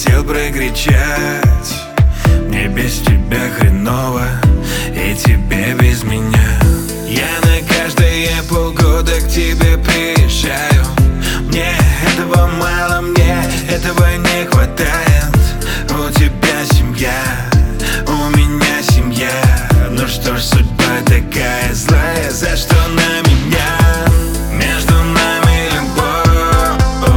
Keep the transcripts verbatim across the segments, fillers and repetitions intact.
хотел прокричать: мне без тебя хреново, и тебе без меня. Я на каждые полгода к тебе приезжаю. Мне этого мало, мне этого не хватает. У тебя семья, у меня семья. Ну что ж, судьба такая злая, за что на меня? Между нами любовь,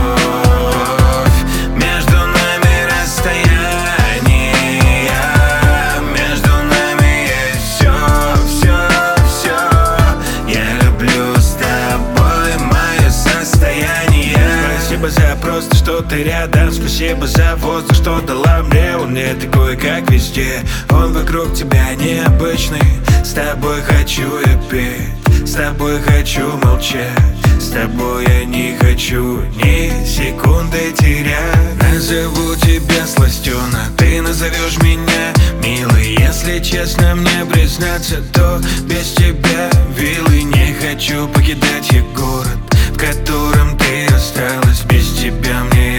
между нами расстояние, между нами есть все, все, все. Я люблю с тобой мое состояние. Спасибо за просто, что ты рядом. Спасибо за воздух, что дала мне. Он не такой, как везде, он вокруг тебя необычный. С тобой хочу я петь, с тобой хочу молчать, с тобой я не хочу ни секунды терять. Назову тебя сластена, ты назовешь меня милой. Если честно мне признаться, то без тебя вилы. Не хочу покидать я город, в котором ты осталась. Без тебя мне